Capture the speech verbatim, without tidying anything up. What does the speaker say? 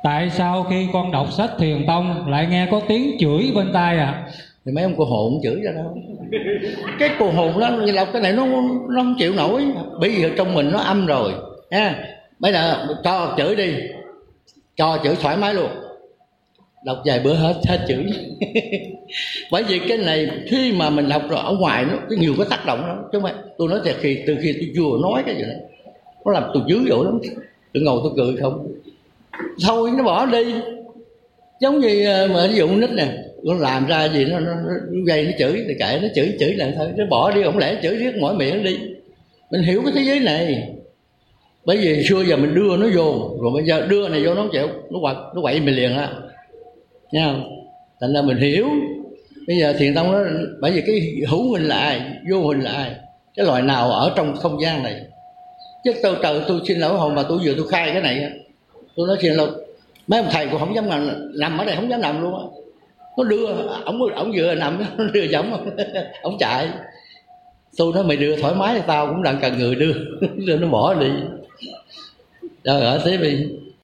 tại sao khi con đọc sách Thiền Tông lại nghe có tiếng chửi bên tai à? Thì mấy ông cô hồn không chửi ra đâu. Cái cô hồn đó là cái này nó nó không chịu nổi, bởi vì trong mình nó âm rồi nha. Bây giờ cho chửi đi, cho chửi thoải mái luôn, đọc vài bữa hết hết chửi. Bởi vì cái này khi mà mình đọc rồi ở ngoài nó có nhiều cái tác động lắm, chứ không phải tôi nói thiệt, khi từ khi tôi vừa nói cái gì đó nó làm tôi dữ dội lắm. Tôi ngồi tôi cười không thôi nó bỏ đi. Giống như mà ví dụ nít nè, nó làm ra gì nó, nó, nó gây nó chửi thì kệ nó, chửi chửi là thôi, nó bỏ đi, không lẽ chửi riết mỗi miệng đi. Mình hiểu cái thế giới này, bởi vì xưa giờ mình đưa nó vô rồi bây giờ đưa này vô nó không chịu, nó quậy nó quậy mình liền á, nghe không? Thành ra mình hiểu. Bây giờ Thiền Tông đó, bởi vì cái hữu hình là ai, vô hình là ai, cái loài nào ở trong không gian này. Chứ tôi trời tôi xin lỗi hồn mà tôi vừa tôi khai cái này, tôi nói xin lỗi mấy ông thầy cũng không dám nằm, nằm ở đây không dám nằm luôn á. Nó đưa ổng ổng vừa nằm nó đưa giống ổng chạy. Tôi nói mày đưa thoải mái thì tao cũng đang cần người đưa. Đưa nó bỏ đi. Trời ơi thế vì